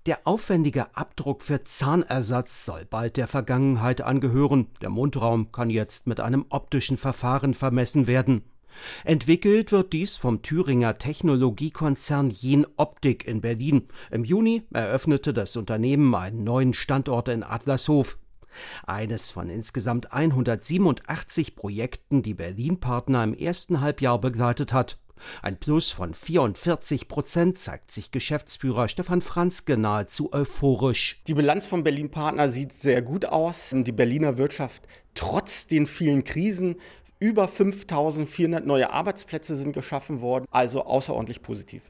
Der aufwendige Abdruck für Zahnersatz soll bald der Vergangenheit angehören. Der Mundraum kann jetzt mit einem optischen Verfahren vermessen werden. Entwickelt wird dies vom Thüringer Technologiekonzern Jenoptik in Berlin. Im Juni eröffnete das Unternehmen einen neuen Standort in Adlershof. Eines von insgesamt 187 Projekten, die Berlin-Partner im ersten Halbjahr begleitet hat. Ein Plus von 44% zeigt sich Geschäftsführer Stefan Franzke nahezu euphorisch. Die Bilanz von Berlin-Partner sieht sehr gut aus. Die Berliner Wirtschaft trotz den vielen Krisen, über 5.400 neue Arbeitsplätze sind geschaffen worden, also außerordentlich positiv.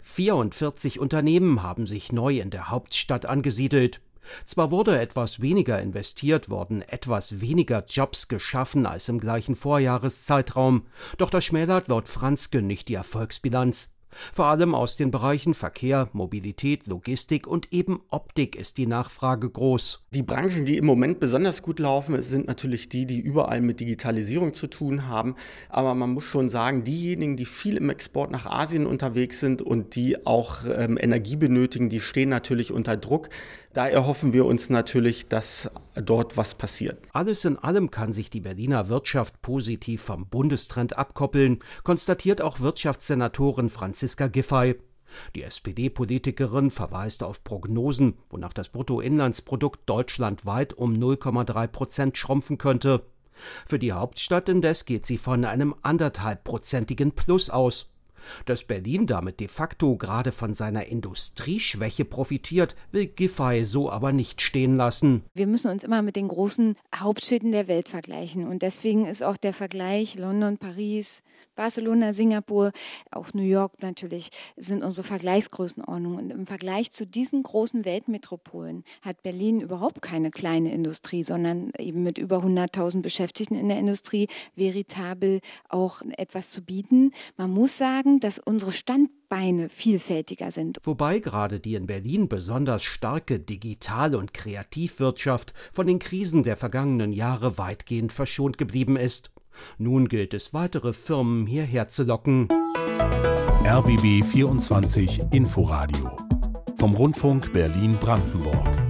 44 Unternehmen haben sich neu in der Hauptstadt angesiedelt. Zwar wurde etwas weniger investiert, wurden etwas weniger Jobs geschaffen als im gleichen Vorjahreszeitraum, doch das schmälert laut Franzke nicht die Erfolgsbilanz. Vor allem aus den Bereichen Verkehr, Mobilität, Logistik und eben Optik ist die Nachfrage groß. Die Branchen, die im Moment besonders gut laufen, sind natürlich die überall mit Digitalisierung zu tun haben. Aber man muss schon sagen, diejenigen, die viel im Export nach Asien unterwegs sind und die auch Energie benötigen, die stehen natürlich unter Druck. Da erhoffen wir uns natürlich, dass dort was passiert. Alles in allem kann sich die Berliner Wirtschaft positiv vom Bundestrend abkoppeln, konstatiert auch Wirtschaftssenatorin Franziska Giffey. Die SPD-Politikerin verweist auf Prognosen, wonach das Bruttoinlandsprodukt deutschlandweit um 0,3% schrumpfen könnte. Für die Hauptstadt indes geht sie von einem 1,5%igen Plus aus. Dass Berlin damit de facto gerade von seiner Industrieschwäche profitiert, will Giffey so aber nicht stehen lassen. Wir müssen uns immer mit den großen Hauptstädten der Welt vergleichen. Und deswegen ist auch der Vergleich London, Paris, Barcelona, Singapur, auch New York natürlich, sind unsere Vergleichsgrößenordnungen. Und im Vergleich zu diesen großen Weltmetropolen hat Berlin überhaupt keine kleine Industrie, sondern eben mit über 100.000 Beschäftigten in der Industrie veritabel auch etwas zu bieten. Man muss sagen, dass unsere Standbeine vielfältiger sind. Wobei gerade die in Berlin besonders starke Digital- und Kreativwirtschaft von den Krisen der vergangenen Jahre weitgehend verschont geblieben ist. Nun gilt es, weitere Firmen hierher zu locken. RBB 24 Inforadio vom Rundfunk Berlin-Brandenburg.